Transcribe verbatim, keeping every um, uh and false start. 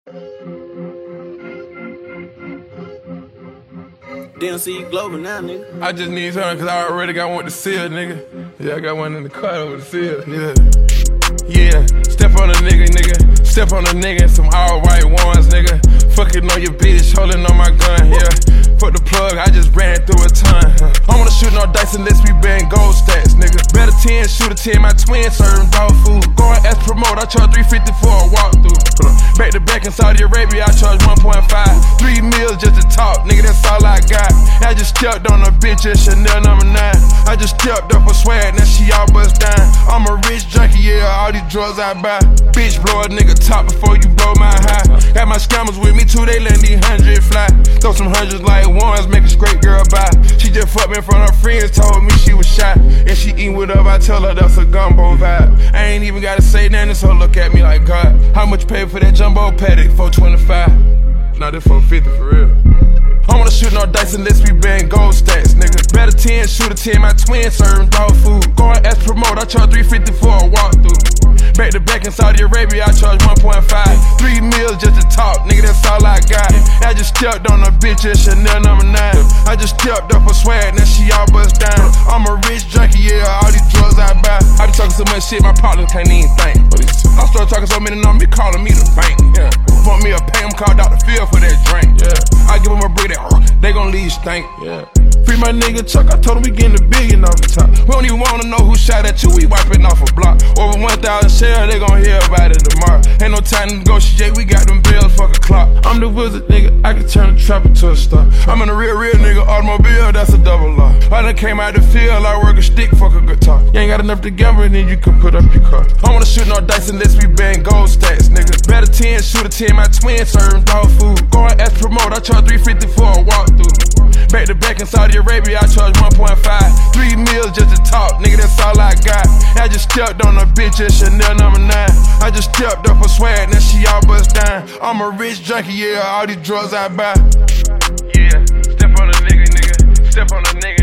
D M C Global now, nigga. I just need something cause I already got one to seal, nigga. Yeah, I got one in the car over the seal, yeah. Yeah, step on a nigga, nigga. Step on a nigga in some all white ones, nigga. Fucking on your bitch, holding on my gun, yeah. Fuck the plug, I just ran through a ton. I wanna shoot no dice unless we bang gold stacks, nigga. Bet a ten, shoot a ten, my twin serving dog food. Going as promote, I charge three fifty for a walkthrough. Back to back in Saudi Arabia, I charge one point five. Three meals just to talk, nigga, that's all I got. I just stepped on a bitch at Chanel number nine. I just stepped up for swag, now she all bust down. I'm a rich junkie, yeah, all these drugs I buy. Bitch, blow a nigga top before you blow my high. Got my scammers with me too, they let these hundred fly. Throw some hundreds like ones, make a straight girl buy. She just fucked me in front of her friends, told me she was shy. And she eatin' with up, I tell her that's a gumbo vibe. I ain't even gotta say nothing, so look at me like God. How much you pay for that jumbo paddock? four twenty-five. Nah, this four fifty for real. I wanna shoot no dice unless we bang gold stacks, nigga. Bet a ten, shoot a ten, my twin serving dog food. Going as promote, I charge three fifty for a walkthrough. Back to back in Saudi Arabia, I charge one point five. Three meals just to talk, nigga, that's all I got. I just stepped on a bitch at Chanel number nine. I just stepped up for swag, now she all bust down. I'm a rich junkie, yeah, all these drugs I buy. I be talking so much shit, my partner can't even think. I start talking so many numbers, be calling me the bank, yeah. Want me a pay, I'm called Doctor Phil for that drink, yeah. I give them a break, they gon' leave stink, yeah. Free my nigga Chuck, I told him we getting a billion off the top. We don't even wanna know who shot at you, we wiping off a block. Over one thousand shares, they gon' hear about it tomorrow. Ain't no time to negotiate, we got them bills, fuck a clock. I'm the wizard, nigga, I can turn the trap into a star. I'm in a real, real nigga, automobile, that's a double law. I done came out the field, I work a stick, fuck a guitar. You ain't got enough to gamble, then you can put up your car. I wanna shoot no dice unless we bang gold stacks, nigga. Bet a ten, shoot a ten, my twin serving dog food. Going as promote, I charge three fifty for a walkthrough. Back to back in Saudi Arabia, I charge one point five. Three meals just to talk, nigga, that's all I got. I just stepped on a bitch at Chanel number nine. I just stepped up for swag, now she all bust down. I'm a rich junkie, yeah, all these drugs I buy. Yeah, step on a nigga, nigga, step on a nigga.